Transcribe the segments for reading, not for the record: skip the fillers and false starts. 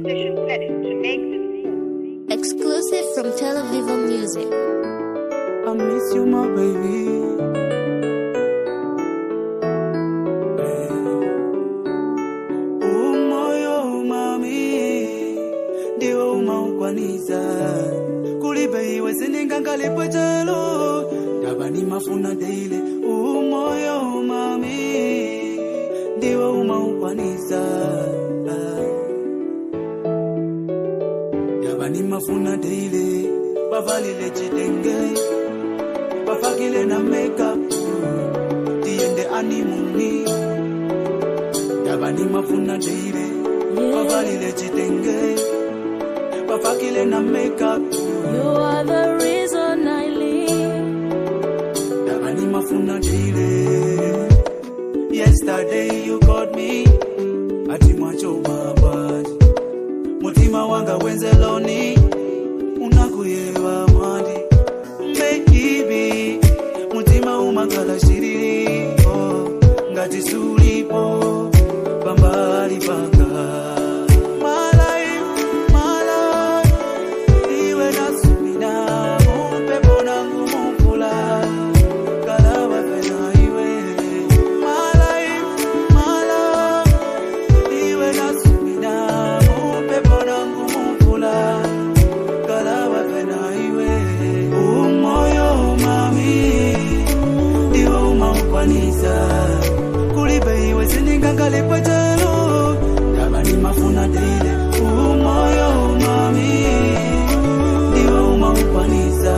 session set to make this move. Exclusive from Tel Aviv Music. I miss you, my baby. Umoyo mami, ndiwo umaukwanisa. Kulibe iwe siningangale pwetelo, dabani mafuna daily. Umoyo mami, ndiwo umaukwanisa. Dabani mafuna daily, bavalile chitenge. Bafakile na makeup, tiende animuni. Dabani mafuna daily, bavalile chitenge. Bafakile na makeup. You are the reason I live. Dabani mafuna daily. Yesterday you called me, ati mwacho mabadi. Mutima wanga wenzeloni, unakuyewa mandi. Baby, mutima umangala shiriri, oh, ngati sulipo, bambali banga. My life, iwe nasumina, mupepo nangu mukula, kalawa pena iwe. My life, iwe nasumina, mupepo nangu mukula, kalawa pena iwe. Umoyo mami, ndiwo umaukwanisa. Kulibe iwe siningangale pwetelo, dabani mafuna daily. Umoyo mami, ndiwo umaukwanisa.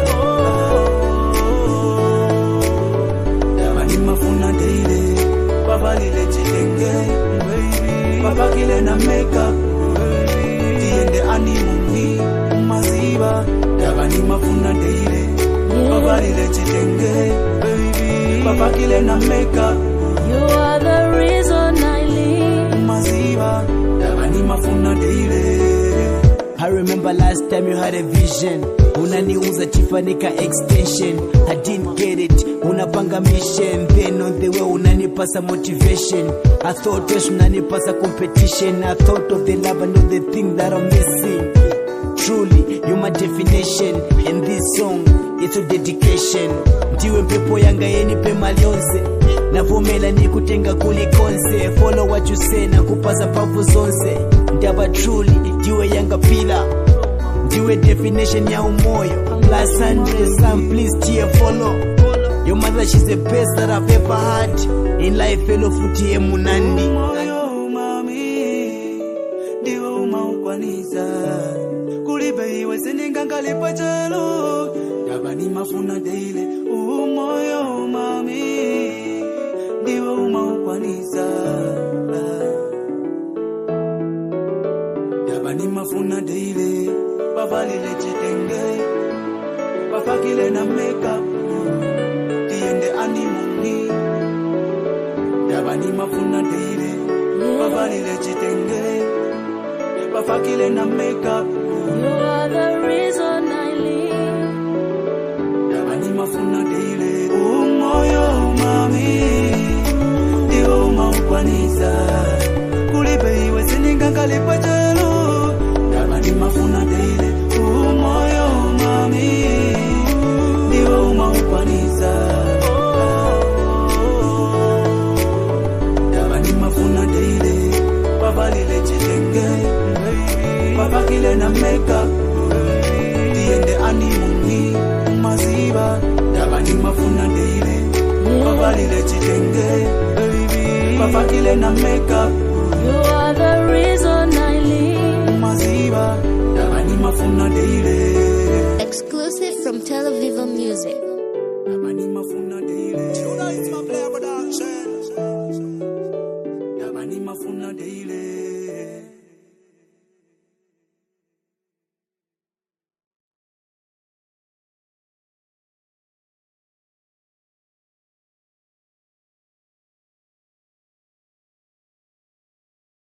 Dabani mafuna daily, babalile chitenge. Babakile na makeup, tiende animuni. Maziba, dabani mafuna daily. Babalile chitenge, babakile na makeup. You are the reason I live. Maziba, dabani mafuna daily. I remember last time you had a vision. Unaniuza chifanika extension. I didn't get it. Unapanga mission. Then on the way unanipasa motivation. I thought yes unanipasa competition. I thought of the love and all the thing that I'm missing. Truly, you're my definition. And this song, it's a dedication. Ndiwe pepo yanga yeni pe malionse. Navumela nikutenga kulikonse. Follow what you say na kupaza pavu zonse. Ndaba truly, ndiwe yanga pila. Ndiwe definition ya umoyo. Plus 100 some please tear follow. Your mother, she's the best that I've ever had. In life, fellow futi emunandi. Umoyo mami, ndiwe umaukwanisa. Kulibe iwe siningangale pwetelo, dabani mafuna daily. Umoyo mami, ndiwe umaukwanisa. Dabani mafuna daily, babalile chitenge. Bafakile na makeup, tiende animuni. Dabani mafuna daily, babalile chitenge. Bafakile na makeup. You are the reason I live. Dabani mafuna daily. Umoyo mami, ndiwe umaukwanisa. Kulibe iwe siningangale pwetelo, dabani mafuna daily. Umoyo mami, ndiwe umaukwanisa. Dabani mafuna daily, babalile chitenge. Babakile na makeup, tiende animuni. Maziba, dabani mafuna daily. Babalile chitenge, babakile na makeup. You are the reason I live. Maziba, dabani mafuna daily. Exclusive from Tel Aviv Music. Dabani mafuna daily. You know it's my player production.